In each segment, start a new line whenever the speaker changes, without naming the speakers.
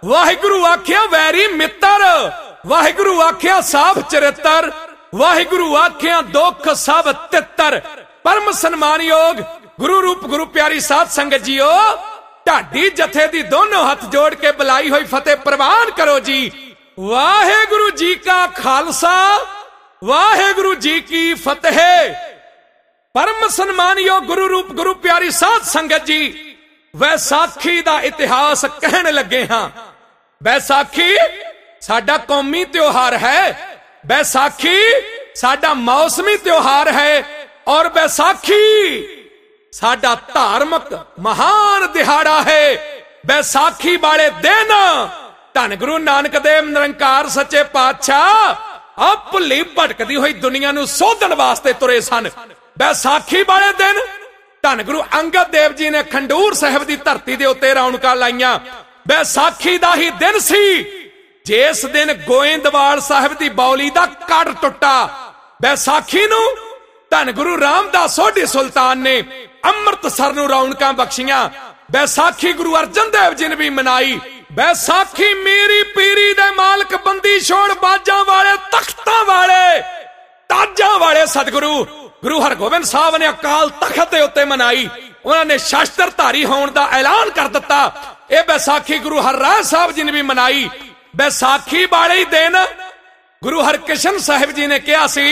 वाहिगुरु आख्या वैरी मित्र, वाहिगुरु आख्या साफ चरित्र, वाहिगुरु आख्या दुख सब तित्र। परम सन्मानयोग गुरु रूप गुरु प्यारी साध संगत जीओ, ढाडी जथे दी दोनों हाथ जोड़ के बुलाई हुई फतेह प्रवान करो जी। वाहिगुरु जी का खालसा, वाहिगुरु जी की फतेह। परम सन्मानयोग गुरु रूप गुरु प्यारी साध संगत जी, वैसाखी दा इतिहास कहने लगे हां। बैसाखी साडा कौमी त्योहार है, बैसाखी साडा मौसमी त्योहार है, और बैसाखी साडा धार्मिक महान दिहाड़ा है। बैसाखी वाले दिन धन गुरु नानक देव निरंकार सच्चे पातशाह आप भुली भटकदी हुई दुनिया नूं सोधन वास्ते तुरे सन। बैसाखी वाले दिन धन गुरु अंगद देव जी ने खंडूर साहिब की धरती के उत्ते रौनकां लाईयां। बैसाखी दा ही दिन सी जिस दिन गोइंदवाल साहिब की बौली का कड़ टुटा। बैसाखी नूं धन गुरु रामदास सोढी सुल्तान ने अमृतसर नूं रौनकां बख्शियां। बैसाखी गुरु अर्जन देव जी ने भी मनाई। बैसाखी मेरी पीरी दे मालक बंदी छोड़ बाजा वाले तख्तां वाले ताजा वाले सतगुरु गुरु हरगोबिंद साहब ने अकाल तख्त के उत्ते मनाई। उन्होंने शास्त्रधारी होने का ऐलान कर दिता। यह बैसाखी गुरु हरराय साहब जी ने भी मनाई। बैसाखी वाले दिन गुरु हरकृष्ण साहिब जी ने कहा सी,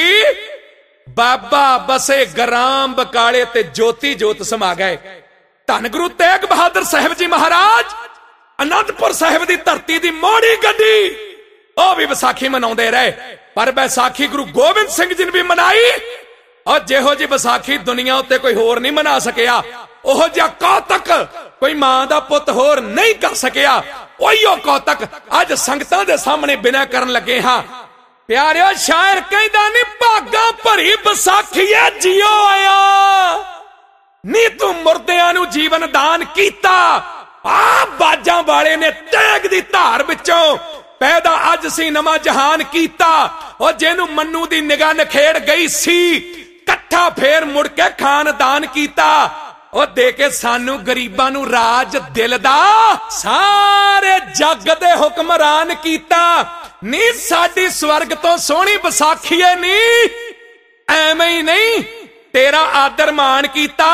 बाबा बसे गराम बकाले ते ज्योति जोत समा गए। धन गुरु तेग बहादुर साहिब जी महाराज आनंदपुर साहिब की धरती की मोड़ी गड्डी वह भी बैसाखी मनाते रहे। पर बैसाखी गुरु गोबिंद सिंह जी ने भी मनाई। और जिहो जी बैसाखी दुनिया उत्ते कोई होर नहीं मना सकिया, ओहो जिहा कौतक कोई मां दा पुत होर नहीं कर सकिया। ओहिओ कौतक अज संगतां दे सामने बिना करन लगे हां। प्यारिओ शायर कहंदा नी भागा भरी बैसाखी है जियो आया, नी तू मुर्दियां नूं जीवन दान कीता। आ बाजां वाले ने तेग दी धार विचों पैदा अज सी नवां जहान कीता। और जेनू मन्नू दी निगाह नखेड़ गई सी कट्ठा फेर मुड़ के खानदान कीता। और दे के सानू गरीबां नू राज दिल दा सारे जग दे हुक्मरान कीता। नी साडी स्वर्ग तो सोहनी बैसाखी है नी, एवें ही नहीं तेरा आदर मान कीता।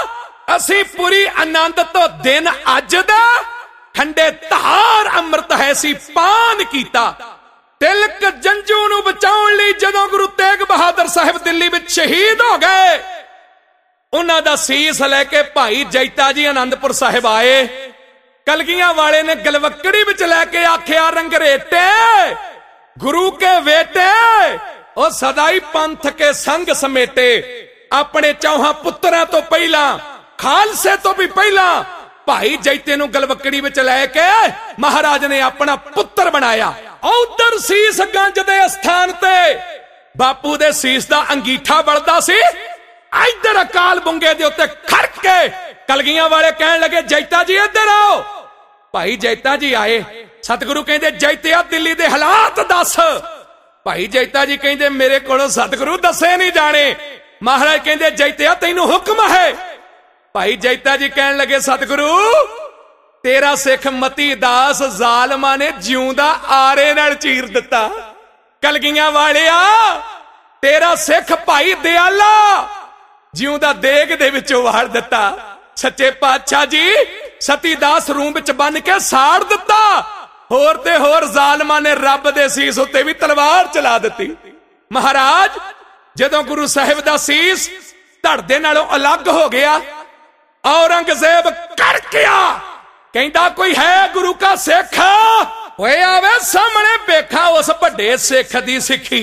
असी पूरी आनंद तो दिन अज दा ठंडे धार अमृत है सी पान कीता। तिलक जंजू नू बचाउण लई जदों गुरु तेग बहादुर साहिब दिल्ली विच शहीद हो गए, उन्हां दा सीस लैके भाई जैता जी आनंदपुर साहिब आए। कलगियां वाले ने गलवकड़ी विच लैके आख्या, रंगरेटे गुरु के बेटे ओ सदाई पंथ के संग समेटे। अपने चौहां पुत्रां तो पहला खालसे तो भी पहला भाई जैते नू गलवकड़ी विच लैके महाराज ने अपना पुत्र बनाया। उधर सीस गंज दे स्थान ते बापू दे सीस दा अंगीठा बलदा सी। इधर अकाल बुंगे दे उत्ते खड़क के कलगियां वाले कहन लगे, जैता जी इधर आओ। भाई जैता जी आए। सतगुरु कहंदे, जैतिया दिल्ली दे हालात दस। भाई जैता जी कहंदे, मेरे कोलों सतगुरु दसे नहीं जाने। महाराज कहंदे, जैतिया तैनू हुक्म है। भाई जैता जी कहन लगे, सतगुरु तेरा सिख मती दास जालमा ने जिउंदा आरे नाल चीर दिता। कलगियां वालिया तेरा सिख भाई दयाला जिउंदा देग दे विचों वाड़ दिता। सच्चे पातशाह जी सतीदास रूम विच बन के साड़ दिता। होर ते होर जालमा ने रब दे सीस उत्ते भी तलवार चला दिती। महाराज जदों गुरु साहिब दा सीस धड़ दे नालों अलग हो गया, औरंगजेब कड़किया, कहंदा कोई है गुरु का सिख, होए आवे सामने बेखा उस बड़े सिख दी सिखी।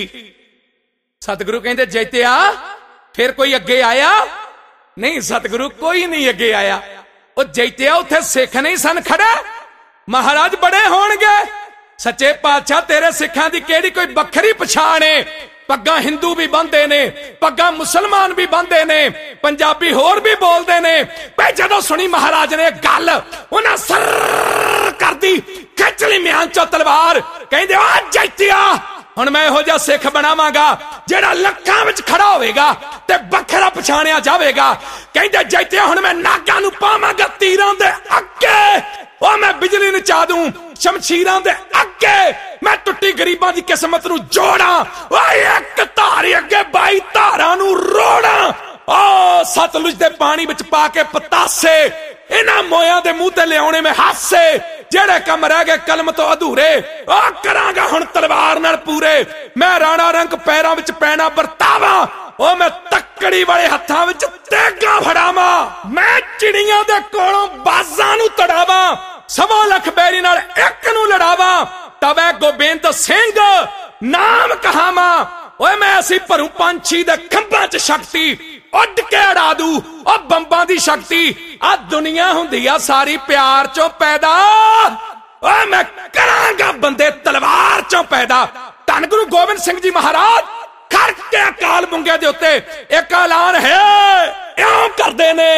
सतगुरु कहंदे, जैतिया फिर कोई अगे आया? नहीं सतगुरु कोई नहीं अगे आया। ओ जैतिया उत्थे सिख नहीं सन खड़े? महाराज बड़े होणगे। सच्चे पातशाह तेरे सिखां दी केड़ी कोई बखरी पछाण है? पग्गा हिंदू भी बंदे ने, पग्गा मुसलमान भी बंदे ने, पंजाबी होर भी बोलते ने। भाई जदों सुनी महाराज ने गल उन्हां सर कर दी, खिच ली म्यान चो तलवार। कहंदे, आ जैतिया हुण मैं इहो जिहा सिख बनावांगा जिहड़ा लखां विच खड़ा होवेगा ते बखरा पछाणिया जावेगा। कहंदे, जैतिया हुण मैं नागां नूं पावांगा तीरां दे अग्गे, ओ मैं बिजली नूं ਮਚਾ ਦੂੰ ਸ਼ਮਸ਼ੀਰਾਂ ਦੇ ਅੱਗੇ, मैं टुट्टी गरीबां दी किस्मत नूं जोड़ा, ओए एक धारी अगे 22 धारां नूं रोड़ा। ओ सतलुज दे पानी विच पा के पतासे, इन्हां मोयां दे मूंह ते लियाउने में हासे, जेड़े कम रह गए कलम तो अधूरे ओ करांगा हुण तलवार नाल पूरे। मैं राणा रंग पैरां विच पैना बरतावा, ओ मैं तकड़ी वाले हत्थां विच तेगा फड़ावां, मैं चिड़ियां दे कोलों बाजां नूं तड़ावां, 1.25 लाख बैरी नाल एक नूं लड़ावां, तवे गोबिंद सिंह नाम कहावा। ओए मैं ऐसी भरू पंछी दे खंभां च शक्ति, उड़ के अड़ा दू ओ बंबां दी शक्ति। आ दुनिया हुंदी आ सारी प्यार चों पैदा, ओए मैं करांगा बंदे तलवार चों पैदा। धन गुरु गोबिंद सिंह जी महाराज करके अकाल बुंगे दे उत्ते एक ऐलान है, इउं करदे ने।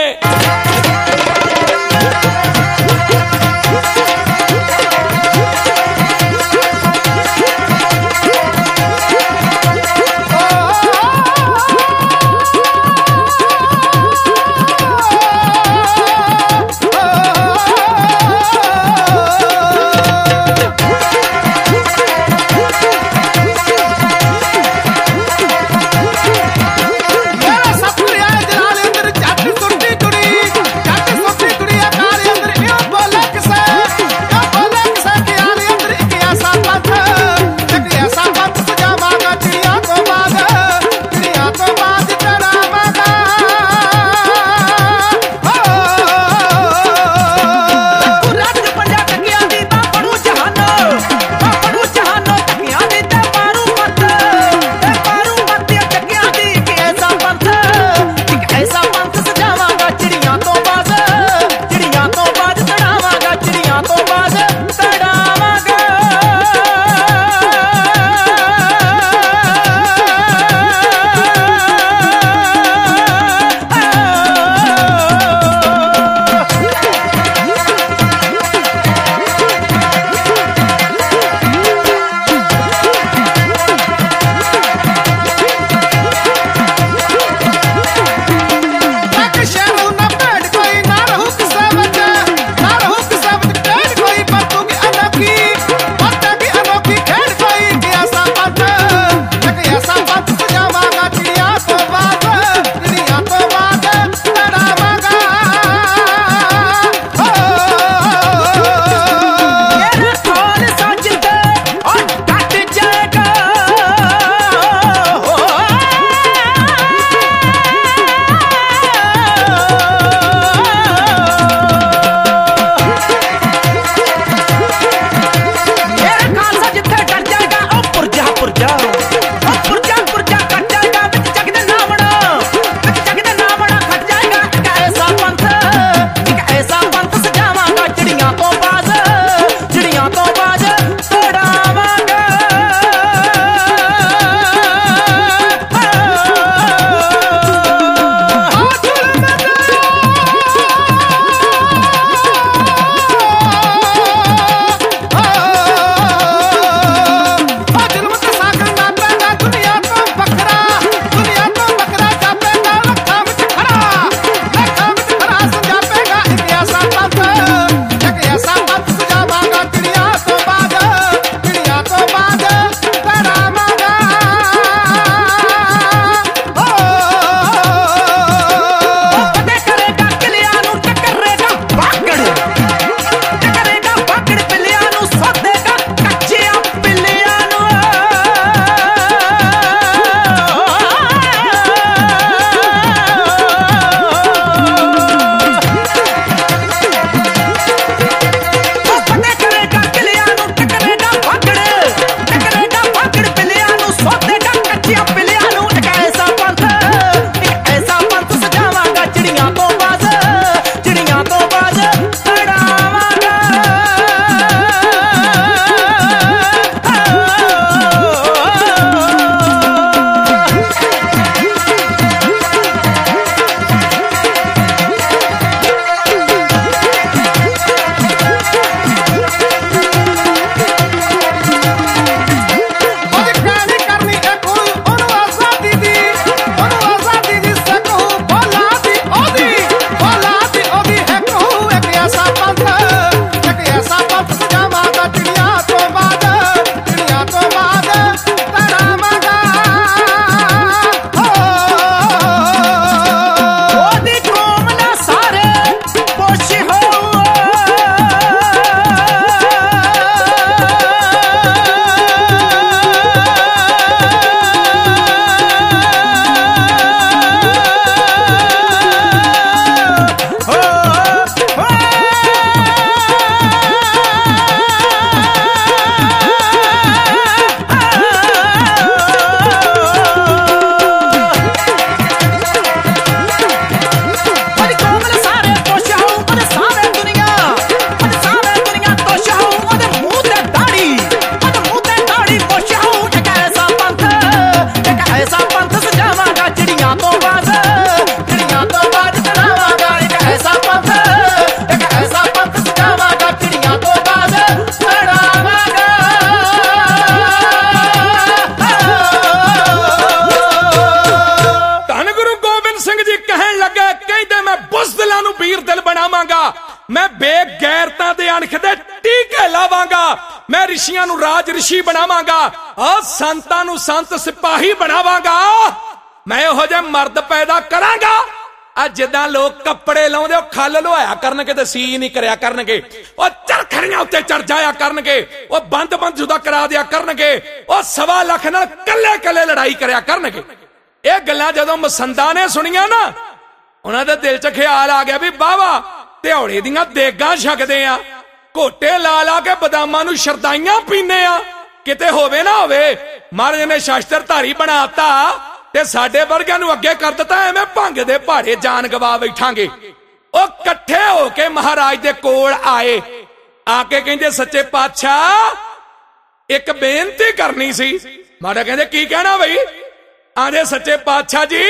मैं बेगैरतां दे अणख दे टीके लावांगा, मैं ऋषियां नूं राज ऋषि बनावांगा, संतां नूं संत सिपाही बनावांगा, मैं इहो जिहे मर्द पैदा करांगा। जिदा लोग कपड़े लाउंदे खल लुहाया करनगे ते सी नहीं करया करनगे, चरखड़ियां उत्ते चढ़ जाया करनगे, बंद जुदा करा दिया करनगे, 1.25 लाख नाल कल्ले कल्ले लड़ाई करया करनगे। ये गल्लां जदों मसंदा ने सुनिया ना, उन्हां दे दिल च ख्याल आ गया भी बावा ध्योड़े दियां देगां छकदे आ, घोटे ला ला के बदामां नूं शरदाइयां पीने आ, किते होवे ना होवे महाराज ने शास्त्रधारी बनाता ते साडे वर्गियां नूं अगे कर दिता, एवें भंग दे पहाड़े जान गवा बैठांगे। ओ कट्ठे होके महाराज दे कोल आए, आके कहंदे सच्चे पातशाह एक बेनती करनी सी। महाराज कहंदे की कहना बई? आंदे सच्चे पातशाह जी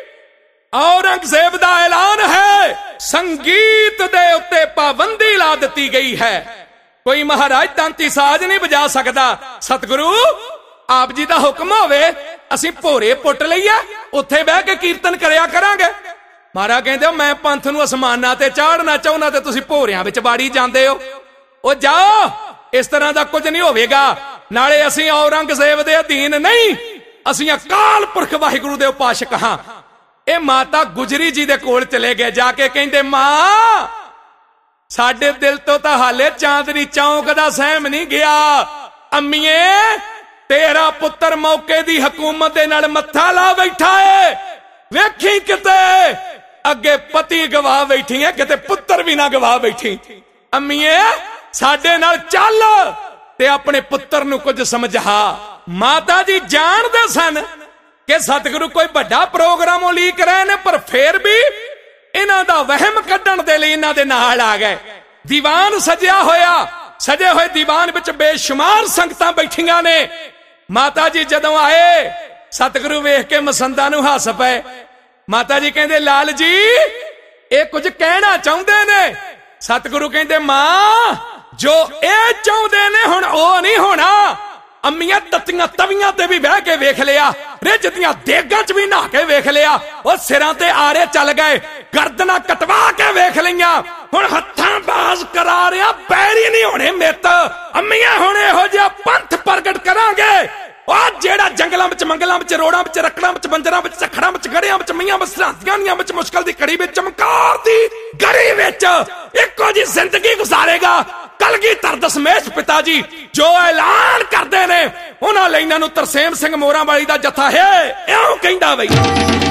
औरंगजेब दा ऐलान है, संगीत दे उत्ते पाबंदी ला दित्ती गई है, कोई महाराज तांती साज नहीं बजा सकदा। सतगुरु आप जी दा हुक्म होवे असीं भोरे पुट लईए, उत्थे बह के कीर्तन करया करांगे। महाराज कहंदे मैं पंथ नूं आसमानां ते चाढ़ना चाहुंदा ते तुसीं भोरियां विच बाड़ी जांदे हो। ओ जाओ, इस तरह दा कुछ नहीं होवेगा। नाले असीं औरंगजेब दे अधीन नहीं, असीं अकाल पुरख वाहिगुरू दे उपासक हां। ए माता गुजरी जी दे कोल चले गए, जाके कहंदे मां साडे दिल तो तां हाले चांदनी चौंक दा सहम नहीं गया। अम्मीए तेरा पुत्र मौके दी हुकूमत दे नाल मत्था ला बैठा है, वेखी किते अगे पति गवा बैठी है, किते पुत्र भी ना गवा बैठी। अम्मीए साडे नाल चल ते अपने पुत्र नूं कुछ समझा। माता जी जानदे सन कि सतगुरु कोई बड़ा प्रोग्राम उलीक रहे ने, पर फिर भी इन्हां दा वहम कड्ढण दे लई इन्हां दे नाल आ गए। दीवान सजिया होया, सजे हुए दीवान विच बेशुमार संगतां बैठियां ने। माता जी जदों आए सतगुरु वेख के मसंदा नूं हस पे। माता जी कहंदे लाल जी ये कुछ कहना चाहुंदे ने। सतगुरु कहंदे मां जो ये चाहुंदे ने हुण ओ नहीं होना। अम्मियां तत्तियां तवियां ते भी बह के वेख लिया, रिज दियां देगां च भी नहा के वेख लिया, और सिरां ते आरे चल गए, गर्दना कटवा के वेख लिया, हुण हत्थां बाज करा रिया, पैरी नहीं होने मित। अम्मियां हुण इहो जिहा पंथ प्रगट करांगे, जेड़ा जंगलां विच मंगलां विच रोड़ां विच रकड़ां विच बंजरां विच झखड़ां विच गड़ियां विच मियां विच सरांदियां विच मुश्किल दी घड़ी विच चमकार दी घड़ी विच इक्को जी जिंदगी गुजारेगा। कलगीधर दशमेश पिता जी जो ऐलान करते ने, उन्हां लई इन्हां नूं तरसेम सिंह मोरां वाली दा जत्था है इउं कहंदा बई।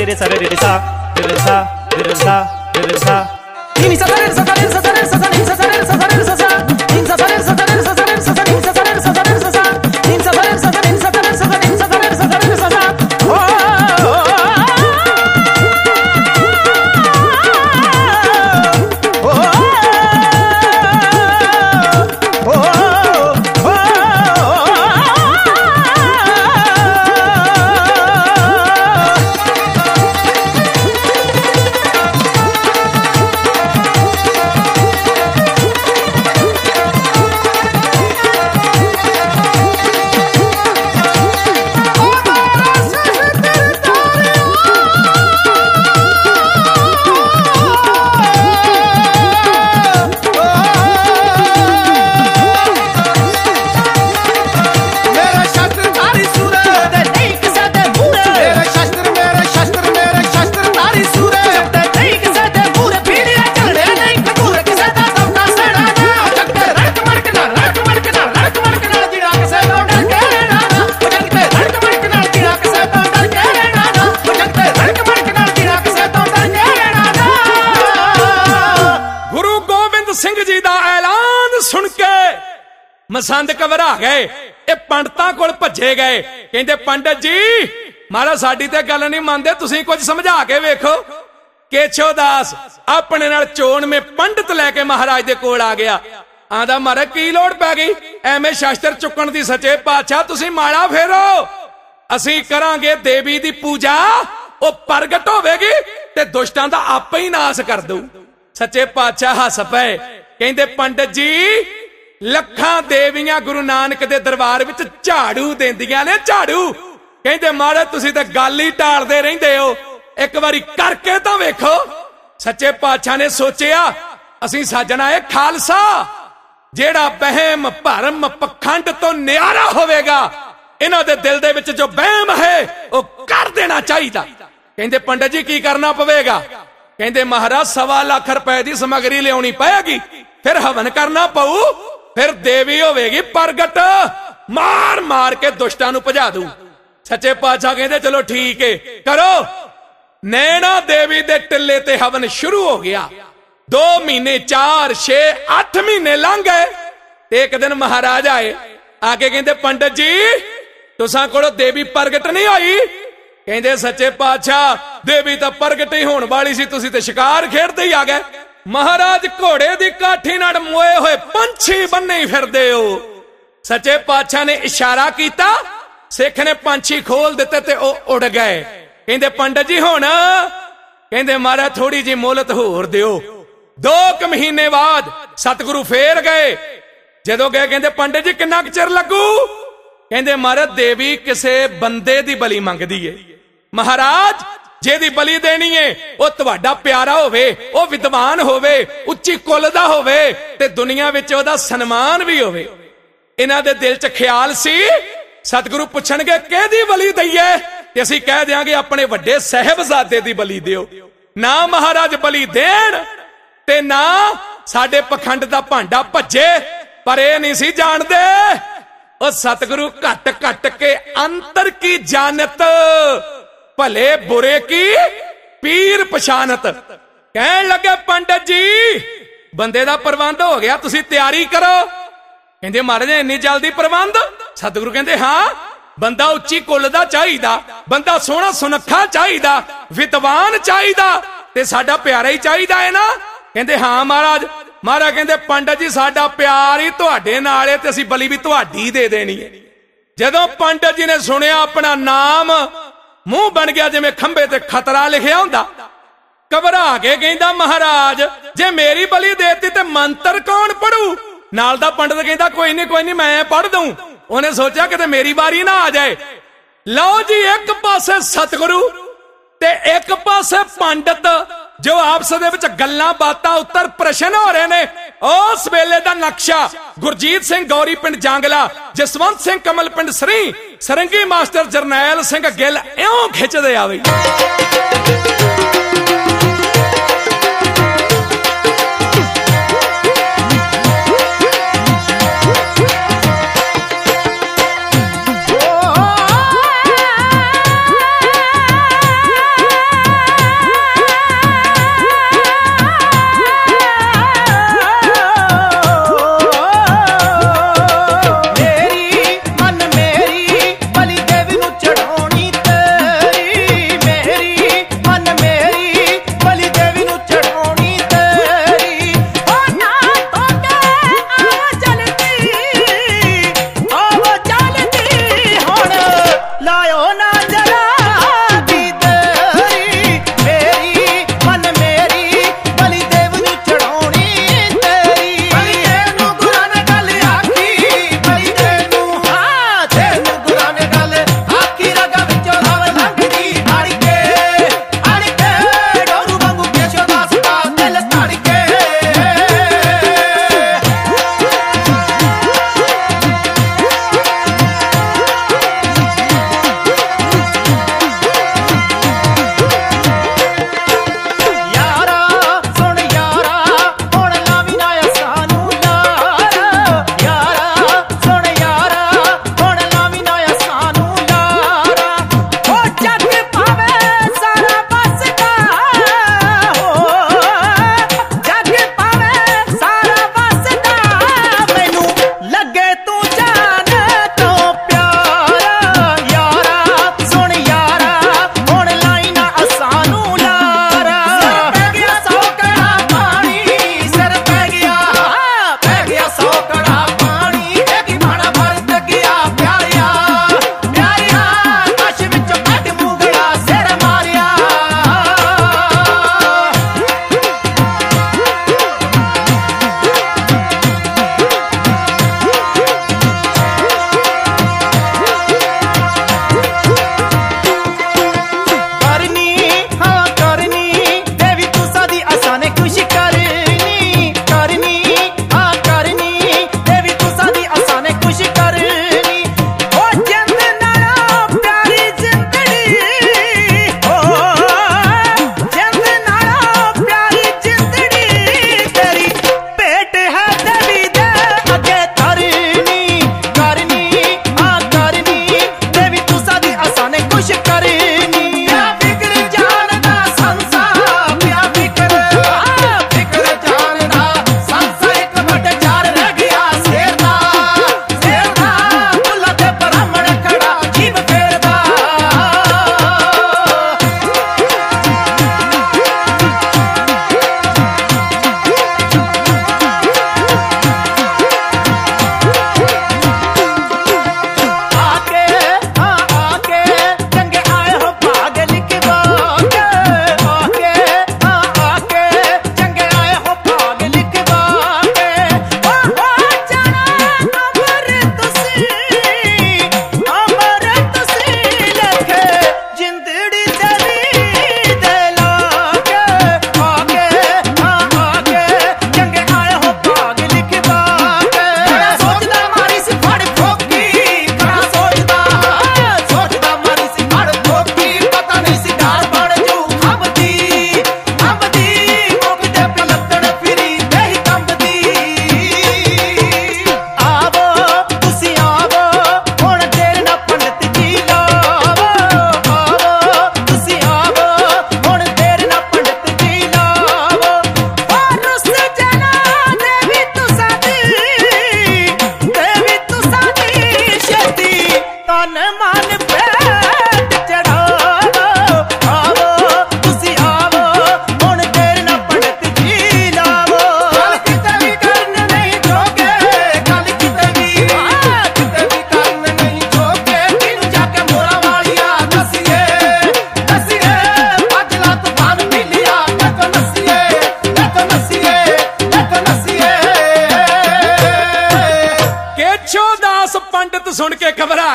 रे रे सा रे रे सा रे रे सा रे रे सा रे रे सा नी सा रे सा रे सा रे सा नी सा रे सा रे सा नी सा रे सा रे सा रे सा नी सा रे सा रे सा नी सा रे सा रे सा नी सा रे सा रे सा नी सा रे सा रे सा मसंद घबरा गए, पंडितां कोल भज्जे गए, कहंदे पंडित जी महाराज साडी ते गल नहीं मानदे, तुसीं कुछ समझा के वेखो। केशव दास अपने नाल चोण में पंडित लैके महाराज दे कोल आ गया, आंदा महाराज की लोड़ पै गई एवें शास्त्र चुकण दी, सच्चे पातशाह तुसीं माड़ा फेरो, असीं करांगे देवी दी पूजा, ओ प्रगट होवेगी ते दुष्टां दा आपे ही नाश कर दू। सच्चे पातशाह हस पए, कहंदे पंडित जी लखां देवियां गुरु नानक दे दरबार विच झाड़ू देंदियां ने, झाड़ू। कहंदे महाराज तुसीं तां गल ही टालदे रहिंदे हो, एक बारी करके तां वेखो। सच्चे पातशाह ने सोचिया असीं साजना है खालसा, जेड़ा बहम भरम पखंड तो नियारा होवेगा, इन्हां दे दिल दे विच जो बहम है वो कर देना चाहिए। कहंदे पंडित जी की करना पवेगा? कहंदे महाराज 1.25 लाख रुपए दी समग्री लियाउणी पएगी, फिर हवन करना पऊ, फिर देवी होवेगी प्रगट, मार मार के दुष्टां नूं भजा दू। सच्चे पातशाह कहंदे चलो ठीक है करो। नैना देवी दे टिल्ले ते हवन शुरू हो गया। 2 महीने 4 6 8 महीने लंघ गए। एक दिन महाराज आए, आके कहंदे पंडित जी तुसां कोलों देवी प्रगट नहीं होई? कहंदे सच्चे पातशाह देवी तां प्रगट ही होण वाली सी, तुसीं ते शिकार खेडदे ही आ गए। महाराज घोड़े दी काठी नाल मोए होए पंछी बन्ने ही फिरदे हो। सच्चे पातशाह ने इशारा किया, सिख ने पंछी खोल दिते ते ओ उड़ गए। कहंदे पंडित जी हुण? कहंदे महाराज थोड़ी जी मोहलत होर दिओ। 2 महीने बाद सतगुरु फेर गए। जदों गए कहंदे पंडित जी किन्ना क चिर लगू? कहंदे महाराज देवी किसे बंदे दी बली मंगदी है, महाराज जेदी बली देनी है वो तुहाडा प्यारा होवे, वो विद्वान होवे, उच्ची कुल दा होवे ते दुनिया विच ओदा सन्मान भी होवे। इन्हां दे दिल च ख्याल सी सतगुरु पुछणगे किहदी बली दईए, ते असीं कह देंगे अपने वड्डे साहिबजादे दी बली दिओ। ना महाराज बली देण ते ना साडे पखंड दा भांडा भज्जे, पर ये नहीं सी जानदे ओ सतगुरु घट घट के अंतर की जानत, भले बुरे की पीर पछानत। कहन लगे पंडित जी बंदे दा प्रबंध हो गया, तुसी तैयारी करो। कहंदे महाराज इन्नी जल्दी प्रबंध? सतगुरु कहंदे हां, बंदा उच्ची कुल दा चाहिदा, बंदा सोहना सुनखा चाहिदा, विद्वान चाहिदा ते साडा प्यारा ही चाहिदा है ना? कहंदे हां महाराज। महाराज कहंदे पंडित जी साडा प्यार ही तुहाडे नाल है ते असीं बली भी तुहाडी दे देनी है। जदों पंडित जी ने सुनिया अपना नाम मुंह बन गया जिवें खंबे ते खतरा लिखिया हुंदा। घबरा के कहंदा महाराज जे मेरी बली देती ते मंत्र कौन पढ़ू? नाल दा पंडित कहंदा कोई नहीं मैं पढ़ दूं। उन्हें सोचा कि मेरी बारी ना आ जाए। लो जी एक पासे सतगुरु ते एक पासे पंडित जो आपस दे विच गल्लां बातां उत्तर प्रश्न हो रहे ने। उस वेले दा नक्शा गुरजीत सिंह गौरी पिंड जांगला, जसवंत सिंह कमल पिंड सरी, सरंगी मास्टर जरनैल सिंह गिल इउं खिचदे आवे।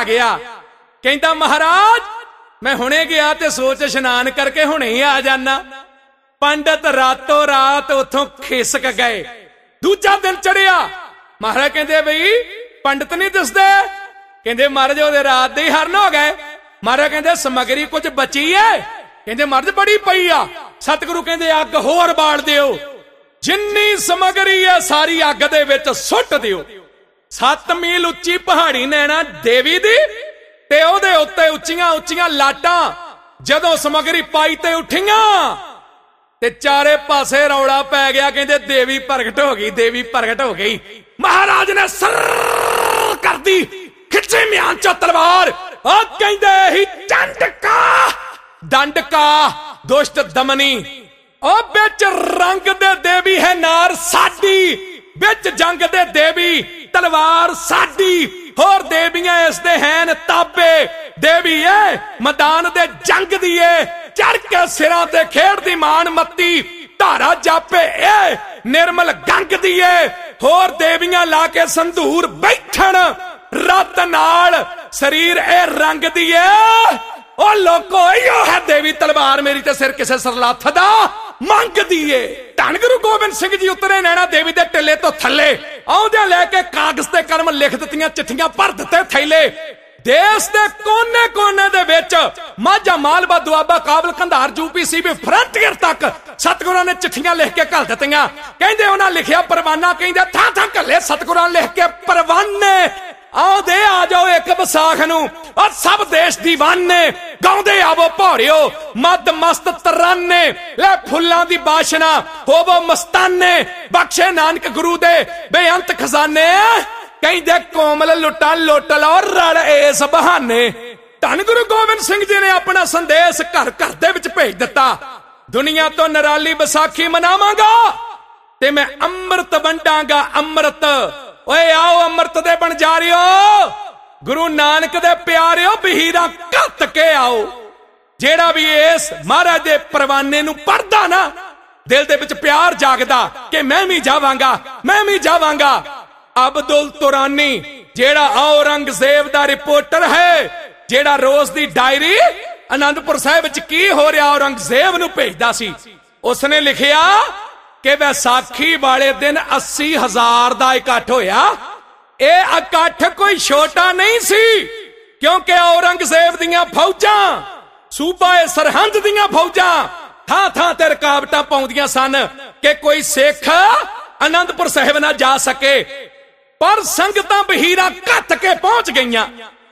आ गया, कहता महाराज मैं हुणे गया ते सोच इशनान करके हुणे ही आ जाना। पंडित रातों रात उथों खिसक गए। दूजा दिन चढ़िया, महाराज कहते बई पंडित नहीं दसदे, कहते महाराज ओहदे रात दे हरण हो गए। महाराज कहते समगरी कुछ बची है, कहते महाराज बड़ी पई आ। सतगुरु कहते अग होर बाल दिओ, जिन्नी समगरी है सारी अग दे विच सुट दिओ। 7 मील उच्ची पहाड़ी नैना देवी दी ते ओहदे उत्ते उच्चियां उच्चियां लाटां जदों समगरी पाई ते उठियां ते चारे पासे रौला पै गया। कहते देवी प्रगट हो गई, देवी प्रगट हो गई। महाराज ने सर कर दी, खिंचे म्यान चो तलवार, और कहते ही दंड का दुष्ट दमनी। और बिच रंग दे देवी है नार साडी, बिच जंग दे देवी तलवार साडी। होर देवियां इस दे हैन ताबे, देवी है मैदान दे जंग दी है, चढ़ के सिरां ते खेड़ दी मान मत्ती। धारा जापे ए निर्मल गंग दी है, होर देवियां ला के संधूर बैठन रत नाल शरीर ए रंग दी है। ओ लोको इहो है देवी तलवार मेरी ते सिर किसे सरलाथ दा मंग दिए। धन गुरु गोबिंद सिंह जी उतरे नैना देवी दे टिले तो थले, आउंदे लेके कागज ते कलम लिख दित्तियां चिट्ठियां भर दित्ते थैले। देश दे कोने कोने दे विच माझा मालवा दुआबा काबल कंधार यूपी भी फ्रंटियर तक सतगुरां ने चिट्ठियां लिख के घल दित्तियां। कहंदे उन्हां लिखिया परवाना, कहंदे थां थां घल्ले सतगुरां लिख के परवाने। आउंदे आ जाओ एक विसाख नूं और सब देश दीवाने, गाउंदे आवो भौड़ियो मद मस्त तराने। ले फुल्लां दी बाशना होवो मस्ताने, बख्शे नानक गुरु दे बेअंत खजाने। कहंदे कोमल लुटा लुट लो रल इस बहाने। धन गुरु गोबिंद सिंह जी ने अपना संदेश घर घर दे विच भेज दिता। दुनिया तो निराली विसाखी मनावांगा ते मैं अमृत वंडांगा अमृत। ओए आओ अमृत दे बन जा रहे हो, गुरु नानक दे प्यारिओ बहीरा घत के आओ। जेड़ा भी इस महाराज दे परवाने नूं पढ़दा ना, दिल दे विच प्यार जागदा कि मैं भी जावांगा, मैं भी जावांगा। अब्दुल तुरानी जेड़ा औरंगजेब दा रिपोर्टर है, जेड़ा रोज दी डायरी आनंदपुर साहिब विच की हो रहा औरंगजेब नूं भेजदा सी, उसने लिखिया कि वैसाखी वाले दिन 80,000 दा इकट्ठ होया। ए इकट्ठ कोई छोटा नहीं सी, क्योंकि औरंगजेब दियां फौजां सूबा सरहंद दियां फौजां थां थां ते रुकावटां पाउंदियां सन कि कोई सिख आनंदपुर साहिब ना जा सके। पर संगतां बहीरा घत के पहुंच गईयां।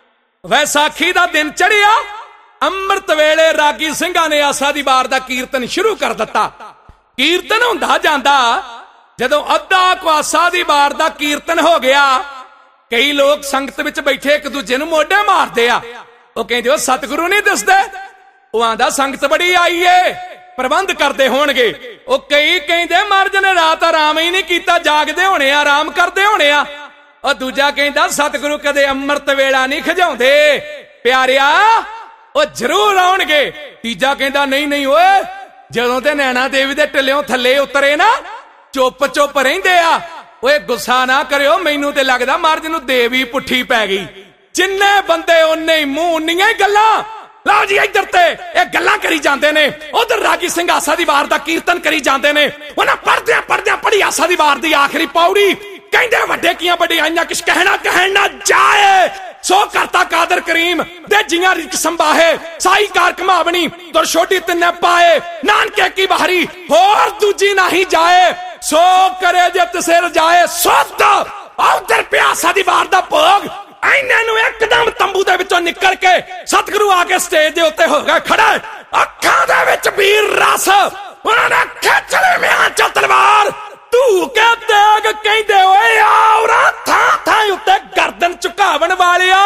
वैसाखी दा दिन चढ़िया, अमृत वेले रागी सिंघां ने आसा दी वार दा कीर्तन शुरू कर दिता। कीर्तन हुंदा जांदा, जदों अद्धा क्वासा दी वार दा कीर्तन हो गया, कई लोग संगत विच बैठे एक दूजे नूं मोढे मारदे आ। ओ कहंदे ओ सतगुरु नहीं दसदे, ओ आंदा संगत बड़ी आई है, प्रबंध करदे होणगे। ओ कई कहंदे महाराज ने रात आराम ही नहीं कीता, जागदे होणे, आराम करदे होणे आ। ओ दूजा कहंदा सतगुरु कदे अमृत वेला नहीं खजाउंदे प्यारिया, ओ जरूर आउणगे। तीजा कहंदा नहीं नहीं ओए, जदों ते नैना देवी दे टिल्लियों थल्ले उतरे ना, चुप चुप रहिंदे आ। ओए गुस्सा ना करियो, मैनू ते लगदा महाराज नूं देवी पुट्ठी पै गई। जिन्ने बंदे उन्ने ही मुंह, उन्नियां ही गल्लां। लो जी इधर ते ये गल्लां करी जांदे ने, उधर रागी सिंह आसा दी वार दा कीर्तन करी जांदे ने। उन्हां पढ़दे पढ़दे पढ़ी आसा दी वार दी आखिरी पौड़ी, कहंदे वड्डे कियां बड़ियां किश कहना कहना जाए। सो करता कादर करीम दे जियां रिक संभाहे, साई कार कमावनी तुर छोटी तिन्ने पाए। नानके की बाहरी होर दूजी नहीं जाए, सो करे जे तसेर जाए सुध। उधर प्यासा दी वार दा भोग, इन्हां नूं एकदम तंबू दे विचों निकल के सतगुरु आके स्टेज दे उत्ते हो गए खड़े। अखां दे विच वीर रस, उन्हां ने खिच ली म्यान च तलवार। तू के तेग कहंदे ओए औरा थां थां उत्ते गर्दन झुकावण वालिया,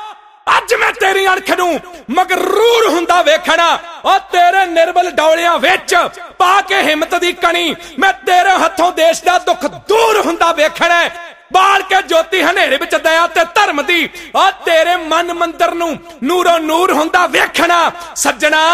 अज मैं तेरी अणख नूं मगरूर हुंदा वेखणा। ओ तेरे निर्बल डौलियां विच पा के हिम्मत दी कणी, मैं तेरे हत्थों देश दा दुख दूर हुंदा वेखणा। बाल के ज्योति हनेरे विच दया ते धर्म दी, ओ तेरे मन मंदिर नूं नूरो नूर हुंदा वेखणा। सज्जणा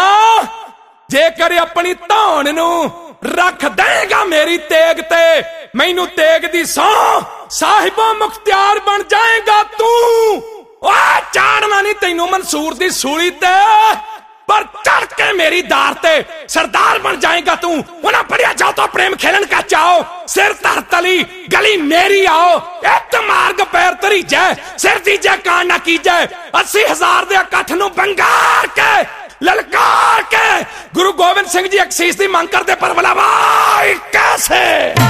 जेकर अपनी धौन नूं रख देगा मेरी तेग ते, मैनू तेग दी सौ साहिबो मुख्तियार बन जाएगा तू।
ਓਏ ਚਾੜਨਾ ਨਹੀਂ ਤੈਨੂੰ ਮੰਸੂਰ ਦੀ ਸੂਲੀ ਤੇ, पर चढ़ के मेरी दार ते सरदार बन जाएगा तू। उन्हें बढ़िया जाओ तो प्रेम खेलन का चाहो, सिर धर तली गली मेरी आओ, एक मार्ग पैर तरी जाए, सिर दीजे कान ना की जाए, 80,000 दे इकट्ठ नूं बंगार के ललकार के गुरु गोबिंद सिंह जी अक्सीस दी मंग करते पर भला भाई कैसे।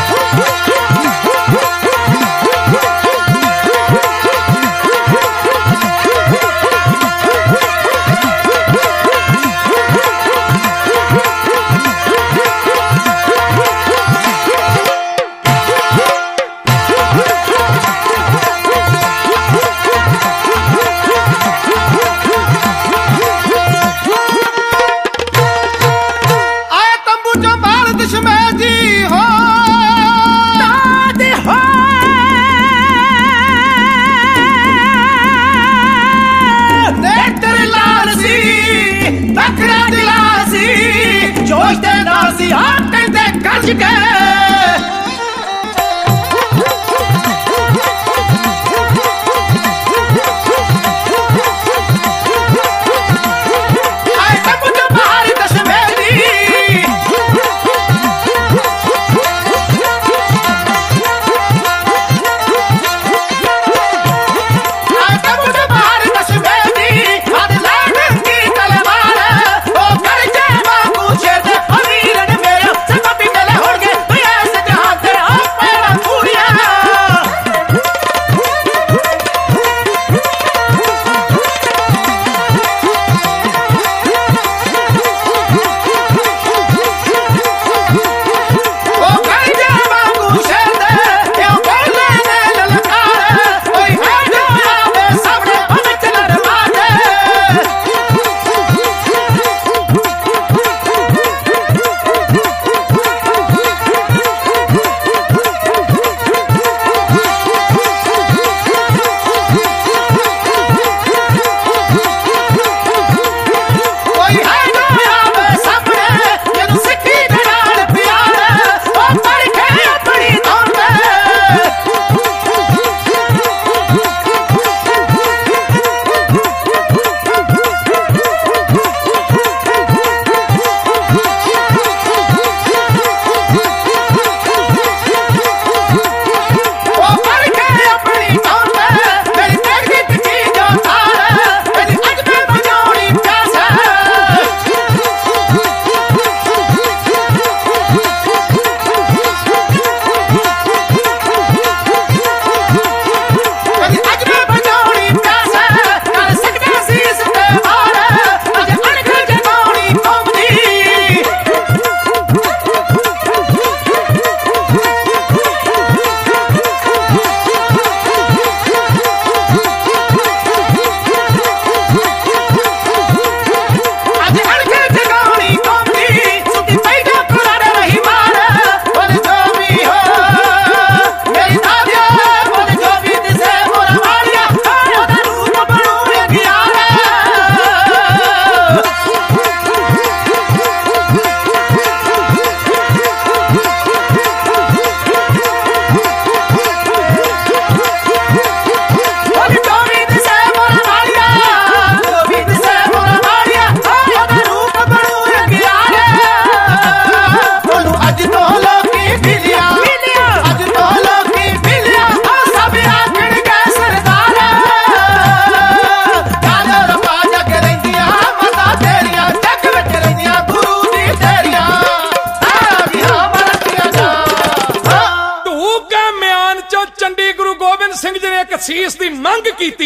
ਸੀਸ ਦੀ ਮੰਗ ਕੀਤੀ।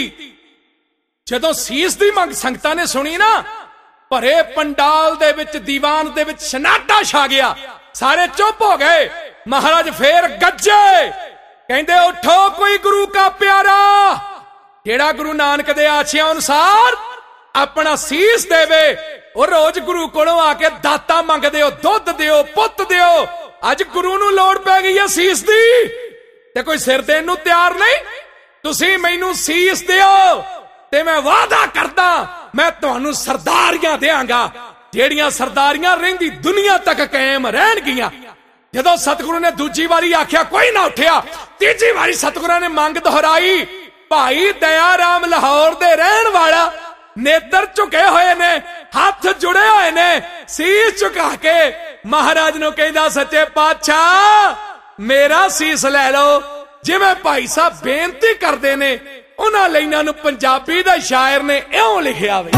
ਜਦੋਂ ਸੀਸ ਦੀ ਮੰਗ ਸੰਗਤਾਂ ਨੇ ਸੁਣੀ ਨਾ, ਭਰੇ ਪੰਡਾਲ ਦੇ ਵਿੱਚ ਦੀਵਾਨ ਦੇ ਵਿੱਚ ਸਨਾਟਾ ਛਾ ਗਿਆ, ਸਾਰੇ ਚੁੱਪ ਹੋ ਗਏ। ਮਹਾਰਾਜ ਫੇਰ ਗੱਜੇ, ਕਹਿੰਦੇ ਉਠੋ ਕੋਈ ਗੁਰੂ ਕਾ ਪਿਆਰਾ, ਜਿਹੜਾ ਗੁਰੂ ਨਾਨਕ ਦੇ ਆਸ਼ਿਆਂ ਅਨੁਸਾਰ ਆਪਣਾ ਸੀਸ ਦੇਵੇ। ਉਹ ਰੋਜ਼ ਗੁਰੂ ਕੋਲੋਂ ਆ ਕੇ ਦਾਤਾ ਮੰਗਦੇ ਹੋ, ਦੁੱਧ ਦਿਓ, ਪੁੱਤ ਦਿਓ। ਅੱਜ ਗੁਰੂ ਨੂੰ ਲੋੜ ਪੈ ਗਈ ਹੈ ਸੀਸ ਦੀ, ਤੇ ਕੋਈ ਸਿਰ ਦੇਣ ਨੂੰ ਤਿਆਰ ਨਹੀਂ। ਤੁਸੀਂ ਮੈਨੂੰ ਸੀਸ ਦਿਓ ਤੇ ਮੈਂ ਵਾਅਦਾ ਕਰਦਾ ਮੈਂ ਤੁਹਾਨੂੰ ਸਰਦਾਰੀਆਂ ਦੇਵਾਂਗਾ, ਜਿਹੜੀਆਂ ਸਰਦਾਰੀਆਂ ਰਹਿੰਦੀ ਦੁਨੀਆ ਤੱਕ ਕਾਇਮ ਰਹਿਣਗੀਆਂ। ਜਦੋਂ ਸਤਿਗੁਰੂ ਨੇ ਦੂਜੀ ਵਾਰੀ ਆਖਿਆ ਕੋਈ ਨਾ ਉੱਠਿਆ, ਤੀਜੀ ਵਾਰੀ ਸਤਿਗੁਰਾਂ ਨੇ ਮੰਗ ਦੁਹਰਾਈ,
ਭਾਈ ਦਇਆ ਰਾਮ ਲਾਹੌਰ ਦੇ ਰਹਿਣ ਵਾਲਾ, ਨੇਤਰ ਝੁਕੇ ਹੋਏ ਨੇ, ਹੱਥ ਜੁੜੇ ਹੋਏ ਨੇ, ਸੀਸ ਝੁਕਾ ਕੇ ਮਹਾਰਾਜ ਨੂੰ ਕਹਿੰਦਾ ਸੱਚੇ ਪਾਤਸ਼ਾਹ ਮੇਰਾ ਸੀਸ ਲੈ ਲਓ। ਜਿਵੇਂ ਭਾਈ ਸਾਹਿਬ ਬੇਨਤੀ ਕਰਦੇ ਨੇ, ਉਹਨਾਂ ਲਾਈਨਾਂ ਨੂੰ ਪੰਜਾਬੀ ਦਾ ਸ਼ਾਇਰ ਨੇ ਇਉਂ ਲਿਖਿਆ ਵੇ।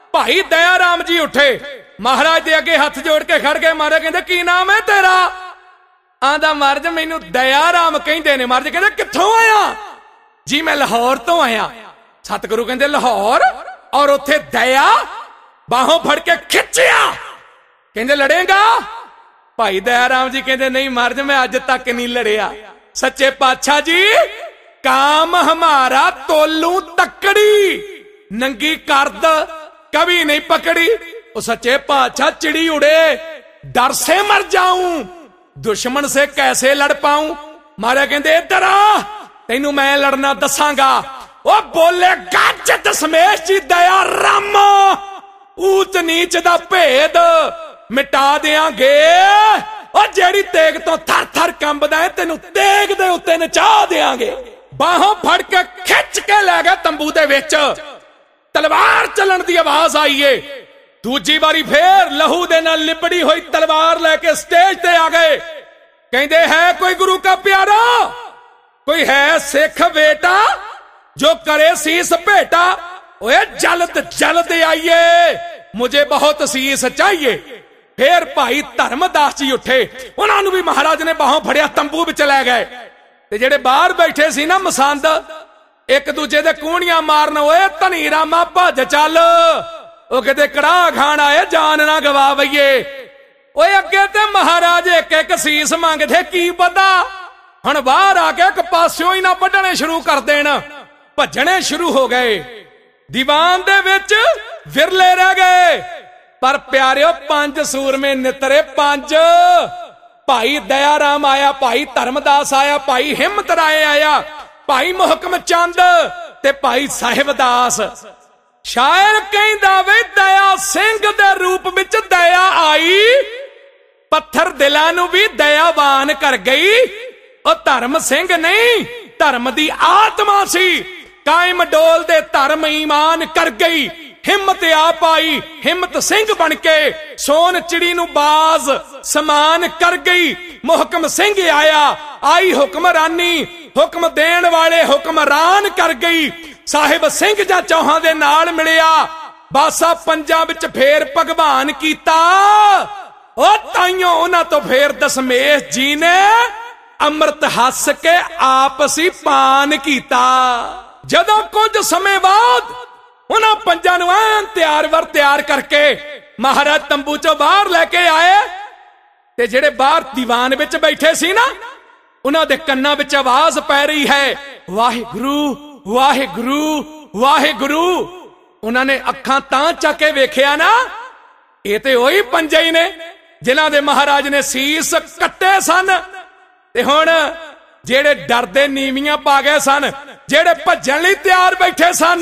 ਭਾਈ ਦਇਆ ਰਾਮ ਜੀ ਉੱਠੇ, ਮਹਾਰਾਜ ਦੇ ਅੱਗੇ ਹੱਥ ਜੋੜ ਕੇ ਖੜ ਗਏ। ਮਹਾਰਾਜ ਕਹਿੰਦੇ ਕੀ ਨਾਮ ਹੈ ਤੇਰਾ? ਆਂਦਾ ਮਹਾਰਾਜ ਮੈਨੂੰ ਦਇਆ ਰਾਮ ਕਹਿੰਦੇ ਨੇ। ਮਹਾਰਾਜ ਕਹਿੰਦੇ ਕਿੱਥੋਂ ਆਇਆ? ਜੀ ਮੈਂ ਲਾਹੌਰ ਤੋਂ ਆਇਆ। ਸਤਿਗੁਰੂ ਕਹਿੰਦੇ ਲਾਹੌਰ ਔਰ ਉੱਥੇ ਦਇਆ? ਬਾਹੋਂ ਫੜ ਕੇ ਖਿੱਚਿਆ, ਕਹਿੰਦੇ ਲੜੇਗਾ? ਭਾਈ ਦਇਆ ਰਾਮ ਜੀ ਕਹਿੰਦੇ ਨਹੀਂ ਮਹਾਰਾਜ ਮੈਂ ਅੱਜ ਤੱਕ ਨਹੀਂ ਲੜਿਆ। ਸੱਚੇ ਪਾਤਸ਼ਾਹ ਜੀ ਕਾਮ ਹਮਾਰਾ ਤੋਲੂ ਤੱਕੜੀ, ਨੰਗੀ ਕਰਦ ਕभी नहीं पकड़ी। ओ सच्चे पातशाह चिड़ी उड़े डर से मर जाऊं, दुश्मन से कैसे लड़ पाऊं। महाराज कहंदे इधर आ, तैनू मैं लड़ना दसांगा। ओ बोले गज दशमेश जी दया राम, ऊच नीच दा भेद मिटा देंगे। ओ जेड़ी तेग तो थर थर कंबदा है तेनू तेग दे उत्ते नचा देंगे। बाहों फड़ के खिच के लै गए तंबू दे विच। तलवार चलन की आवाज आई है। दूजी बारी फिर लहू दे नाल लिपड़ी हुई तलवार लेके स्टेज ते आ गए। कहते है कोई गुरु का प्यारा, कोई है सिख बेटा जो करे शीस भेटा। ओए जल्द जल्द आइए, मुझे बहुत शीस चाहिए। फिर भाई धर्मदास जी उठे, उन्होंने भी महाराज ने बाहों फड़िया तंबू विच लै गए। ते जेड़े बाहर बैठे सी ना मसंद, एक दूजे दे कूणियां मारन, ओए धनी रामा भज चल, ओ किते कड़ाह खाण आए जान ना गवा बईए। ओए अगे ते महाराज एक एक सीस मंगदे, की पता हुण बाहर आके एक पास्यों ही ना वड्ढणे शुरू कर देण। भजने शुरू हो गए। दीवान दे विच विरले रह गए, पर प्यारिओ पंज सूरमे नितरे पंज। भाई दया राम आया, भाई धर्मदास आया, भाई हिम्मत राय आया, भाई मुहकम चंद ते भाई साहिबदास। शायर कहंदा वे दया सिंह दे रूप विच दया आई, पत्थर दिलां नूं भी दयावान कर गई। ओ धर्म सिंह नहीं, धर्म दी आत्मा सी, कायम डोल दे धर्म ईमान कर गई। हिम्मत आ पाई, हिम्मत सिंह बन के सोन चिड़ी नूं बाज समान कर गई। मुहकम सिंह आया, आई हुक्मरानी, हुक्म देण वाले हुक्मरान कर गई। साहिब सिंह जा चौहां दे नाल मिलिया, बासा पंजां विच फेर भगवान कीता। ओ ताइयों उन्हां तो फेर दशमेश जी ने अमृत हस के आपसी पान कीता। जदों कुछ समय बाद उन्हां पंजां नूं ऐन तैयार वर तैयार करके महाराज तंबू चों बाहर लेके आए। ते जेड़े बाहर दीवान विच बैठे सी ना, उन्हां दे कन्नां विच आवाज पै रही है, वाहिगुरु वाहिगुरु वाहिगुरु। उन्हां ने अखां तां चक के वेखिया ना, ये ते ओही पंजे ही ने जिन्हां दे महाराज ने सीस कट्टे सन। ते हुण जेड़े डरदे नीवियां पा गए सन, जेड़े भज्जण लई तैयार बैठे सन,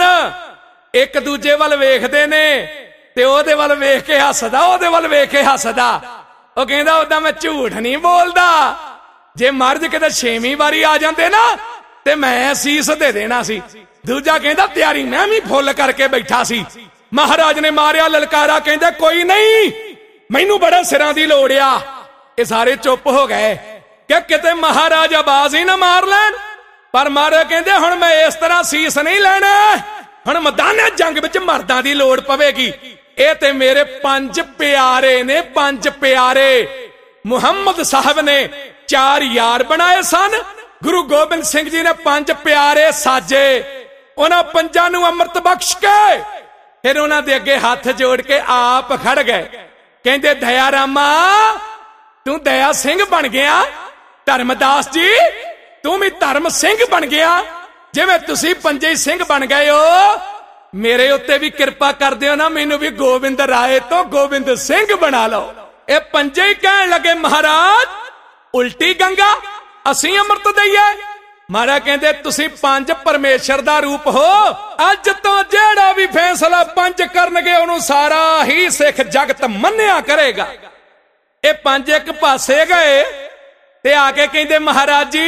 एक दूजे वल वेखदे ने ते ओदे वल वेख के हसदा, ओदे वल वेख के हसदा। ओ कहंदा उदां मैं झूठ नहीं बोलदा, जे मर्ज किते छेवीं वारी आ जांदे ना ते मैं सीस दे देना सी। दूजा कहंदा तैयारी मैं भी फुल करके बैठा सी। महाराज ने मारिया ललकारा, कहंदे कोई नहीं, मैनू बड़ा सिरां दी लोड़ आ। ये सारे चुप हो गए कि किते महाराज आवाज ही ना मार लैन। पर महाराज कहंदे हुण मैं इस तरह सीस नहीं लेना, हुण मैदाने जंग विच मर्दां दी लोड़ पवेगी। ये ते मेरे पंज प्यारे ने, पंज प्यारे। मुहम्मद साहब ने 4 यार बनाए सन, गुरु गोबिंद सिंह जी ने 5 प्यारे साजे। उन्हां पंजां नूं अमृत बख्श के फिर उन्हां दे अगे हाथ जोड़ के आप खड़ गए। कहंदे दया रामा तू दया सिंह बन गया, धर्मदास जी तू भी धर्म सिंह बन गया। जिवें तुसी पंजे सिंह बन गए हो, मेरे उत्ते भी कृपा कर दियो ना, मैनू भी गोविंद राय तो गोविंद सिंह बना लो। ये पंजे ही कहन लगे महाराज उल्टी गंगा असी अमृत दईए। महाराज कहंदे तुसी 5 परमेश्वर दा रूप हो, अज तो जेड़ा भी फैसला 5 करनगे उहनूं सारा ही सिख जगत मन्निया करेगा। ये 5 एक पासे गए ते आके कहंदे महाराज जी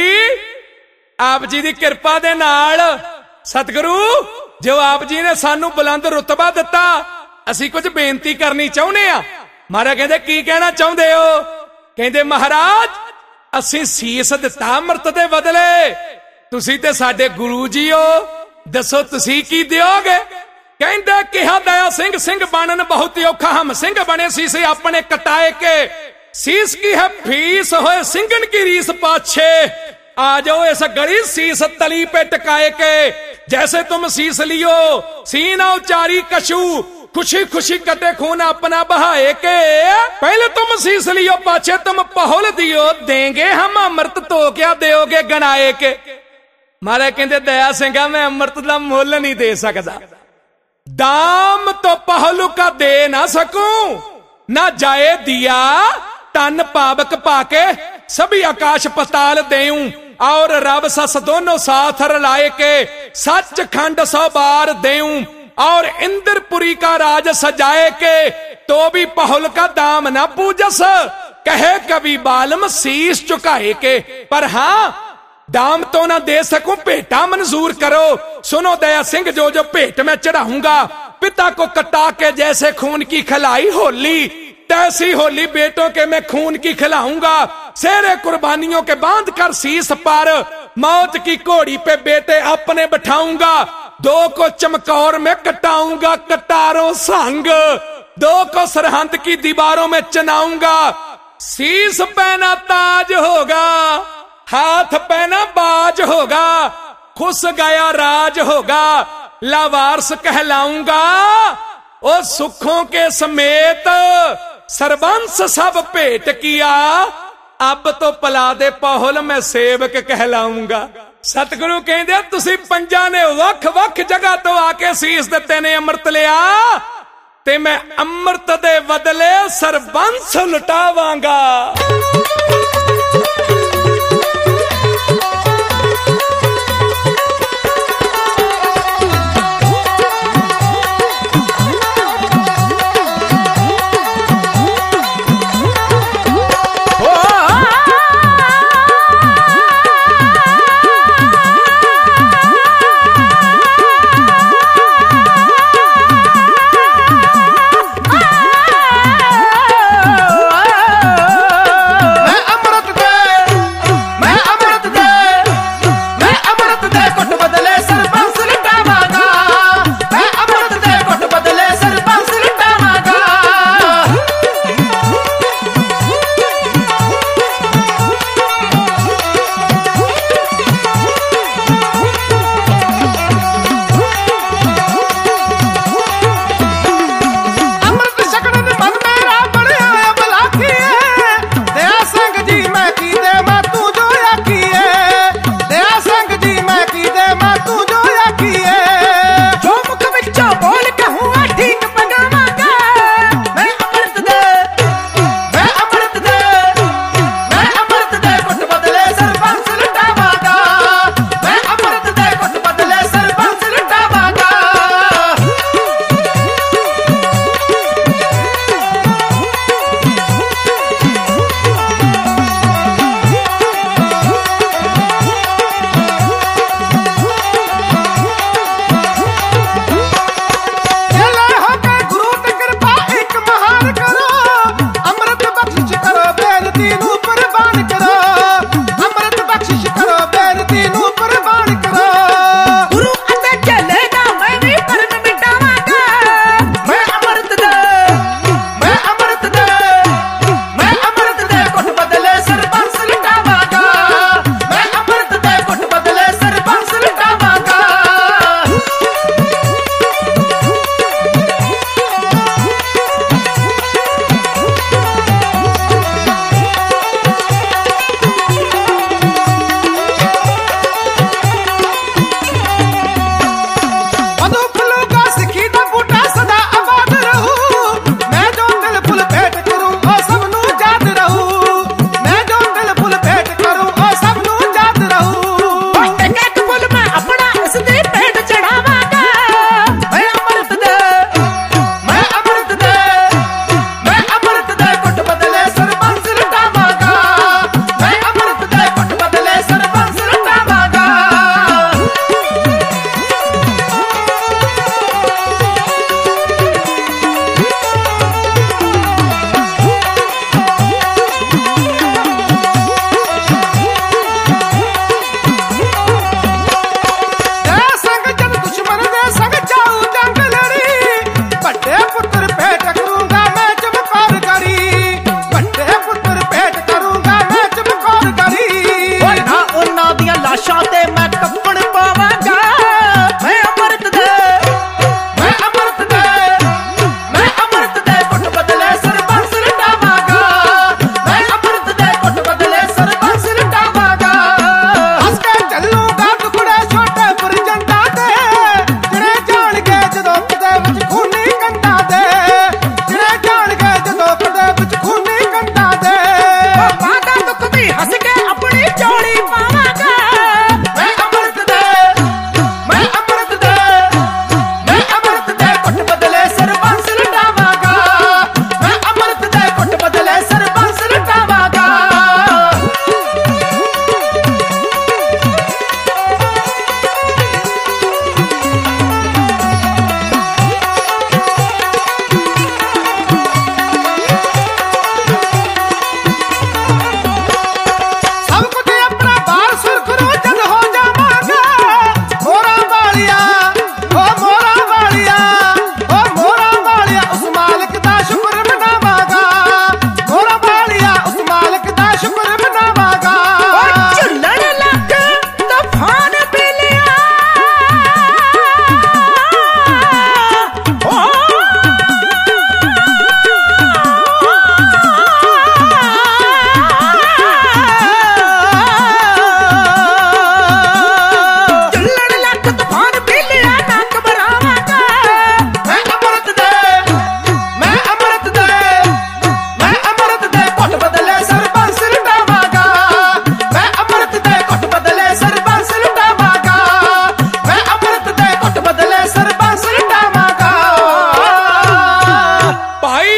आप जी दी किरपा दे नाल सतगुरु जो आप जी ने सानू बुलंद रुतबा दिता, असी कुछ बेनती करनी चाहुंदे आ। महाराज कहंदे की कहना चाहुंदे हो? कहंदे महाराज असी सीस दिता अमृत दे बदले, तुसी ते साडे गुरु जी हो, दसो तुसी की दिओगे? ਕਹਿੰਦੇ ਕਿਹਾ ਦਇਆ ਸਿੰਘ ਸਿੰਘ ਬਣਨ ਬਹੁਤ ਔਖਾ ਹਮ ਸਿੰਘ ਬਣੇ ਸੀਸੇ ਆਪਣੇ ਕਟਾਏ के शीस की है फीस होए सिंगन की रीस पाछे आ जाओ इस गड़ी शीस तली पे टकाए के जैसे तुम शीस लियो सीना उचारी कशु खुशी खुशी कटे खून अपना बहाए के पहले तुम शीस लियो पाछे तुम पहुल दियो देंगे हम अमृत तो क्या दोगे गणाए के मारे कहते दया सिंह मैं अमृत का मुल नहीं दे सकता दाम तो पहलू का दे ना सकूं ना जाए दिया तन पावक पाके सभी आकाश पताल देऊं और रब सस दोनों साथ रलाए के सच खंड 100 बार देऊं और इंद्रपुरी का राज सजाए के तो भी पहुल का दाम ना पूजस कहे कभी बालम शीश चुकाए के पर हां दाम तो ना दे सकूं भेंटा मंजूर करो सुनो दया सिंह जो जो भेंट मैं चढ़ाऊंगा पिता को कटा के जैसे खून की खिलाई होली तैसी होली बेटों के मैं खून की खिलाऊंगा सेरे कुर्बानियों के बांध कर शीस पर मौत की घोड़ी पे बेटे अपने बिठाऊंगा 2 को चमकौर में कटाऊंगा कटारों संग 2 को सरहंद की दीवारों में चनाऊंगा शीस पहना ताज होगा हाथ पहना बाज होगा खुश गया राज होगा लावारस कहलाऊंगा ओ सुखों के समेत सरबंस सब भेंट किया अब तो पला दे पहुल मैं सेवक कहलाऊंगा सतगुरु कहंदे तुसी पंजां ने वख वख जगह तो आके शीस दिते ने अमृत लिया ते मैं अमृत दे बदले सरबंस लुटावांगा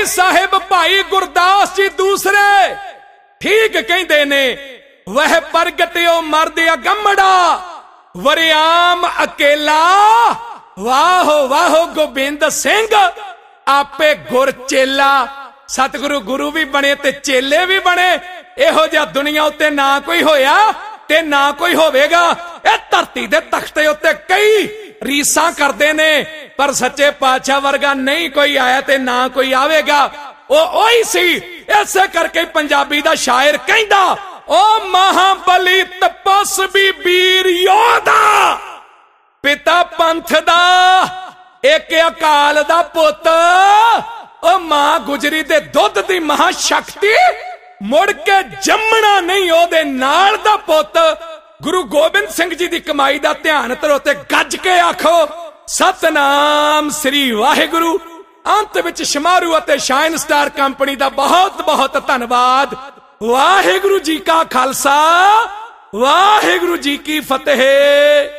ਸਾਹਿਬ ਭਾਈ ਗੁਰਦਾਸ ਜੀ ਦੂਸਰੇ ਠੀਕ ਕਹਿੰਦੇ ਨੇ, ਵਹ ਪ੍ਰਗਟਿਓ ਮਰਦ ਅਗੰਮੜਾ ਵਰਿਆਮ ਅਕੇਲਾ, ਵਾਹੋ ਵਾਹੋ ਗੋਬਿੰਦ ਸਿੰਘ ਆਪੇ ਗੁਰ ਚੇਲਾ। ਸਤਿਗੁਰੂ ਗੁਰੂ ਵੀ ਬਣੇ ਤੇ ਚੇਲੇ ਵੀ ਬਣੇ। ਇਹੋ ਜਿਹਾ ਦੁਨੀਆ ਉੱਤੇ ਨਾ ਕੋਈ ਹੋਇਆ ਤੇ ਨਾ ਕੋਈ ਹੋਵੇਗਾ। ਇਹ ਧਰਤੀ ਦੇ ਤਖਤੇ ਉੱਤੇ ਕਈ ਰੀਸਾਂ ਕਰਦੇ ਨੇ, ਪਰ ਸੱਚੇ ਪਾਤਸ਼ਾਹ ਵਰਗਾ ਨਹੀਂ ਕੋਈ ਆਇਆ ਤੇ ਨਾ ਕੋਈ ਆਵੇਗਾ। ਉਹ ਉਹੀ ਸੀ। ਇਸੇ ਕਰਕੇ ਪੰਜਾਬੀ ਦਾ ਸ਼ਾਇਰ ਕਹਿੰਦਾ, ਓ ਮਹਾਬਲੀ ਤਪਸਵੀ ਵੀਰ ਯੋਧਾ, ਪਿਤਾ ਪੰਥ ਦਾ ਇੱਕ ਅਕਾਲ ਦਾ ਪੁੱਤ। ਉਹ ਮਾਂ ਗੁਜਰੀ ਦੇ ਦੁੱਧ ਦੀ ਮਹਾ ਸ਼ਕਤੀ, ਮੁੜ ਕੇ ਜੰਮਣਾ ਨਹੀਂ ਉਹਦੇ ਨਾਲ ਦਾ ਪੁੱਤ। ਗੁਰੂ ਗੋਬਿੰਦ ਸਿੰਘ ਜੀ ਦੀ ਕਮਾਈ ਦਾ ਧਿਆਨ ਧਰੋ ਤੇ ਗੱਜ ਕੇ ਆਖੋ ਸਤਨਾਮ ਸ੍ਰੀ ਵਾਹਿਗੁਰੂ। ਅੰਤ ਵਿੱਚ ਸ਼ਮਾਰੂ ਅਤੇ ਸ਼ਾਈਨ ਸਟਾਰ ਕੰਪਨੀ ਦਾ ਬਹੁਤ ਬਹੁਤ ਧੰਨਵਾਦ। ਵਾਹਿਗੁਰੂ ਜੀ ਕਾ ਖਾਲਸਾ, ਵਾਹਿਗੁਰੂ ਜੀ ਕੀ ਫਤਿਹ।